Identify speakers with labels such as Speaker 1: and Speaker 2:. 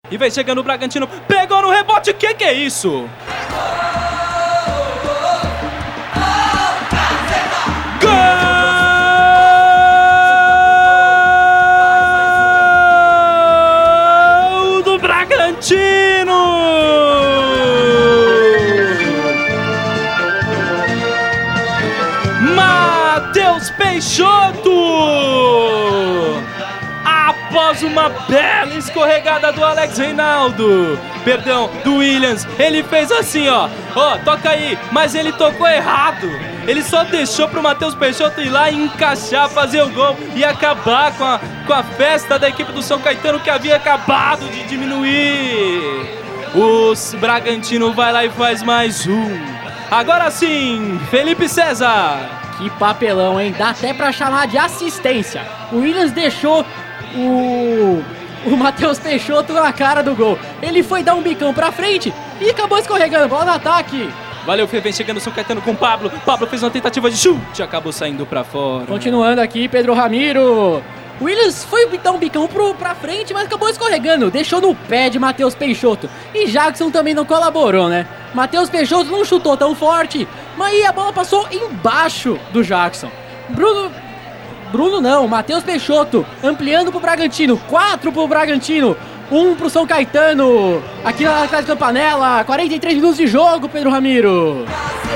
Speaker 1: E vem chegando o Bragantino, pegou no rebote, que é isso? Gol do Bragantino! Matheus Peixoto! Após uma bela escorregada do Alex Reinaldo, perdão, do Williams, ele fez assim, ó, toca aí, mas ele tocou errado. Ele só deixou pro Matheus Peixoto ir lá e encaixar, fazer o gol e acabar com a festa da equipe do São Caetano, que havia acabado de diminuir. O Bragantino vai lá e faz mais um. Agora sim, Felipe César.
Speaker 2: Que papelão, hein? Dá até pra chamar de assistência. O Williams deixou o Matheus Peixoto na cara do gol. Ele foi dar um bicão pra frente e acabou escorregando. Bola no ataque.
Speaker 1: Valeu, Fê, vem chegando o São Caetano com o Pablo. Pablo fez uma tentativa de chute, acabou saindo pra fora.
Speaker 2: Continuando aqui, Pedro Ramiro. O Williams foi dar um bicão pra frente, mas acabou escorregando. Deixou no pé de Matheus Peixoto. E Jackson também não colaborou, né? Matheus Peixoto não chutou tão forte, mas aí a bola passou embaixo do Jackson. Matheus Peixoto ampliando pro Bragantino, 4 pro Bragantino, 1 pro São Caetano, aqui na Atlético Campanella, 43 minutos de jogo, Pedro Ramiro.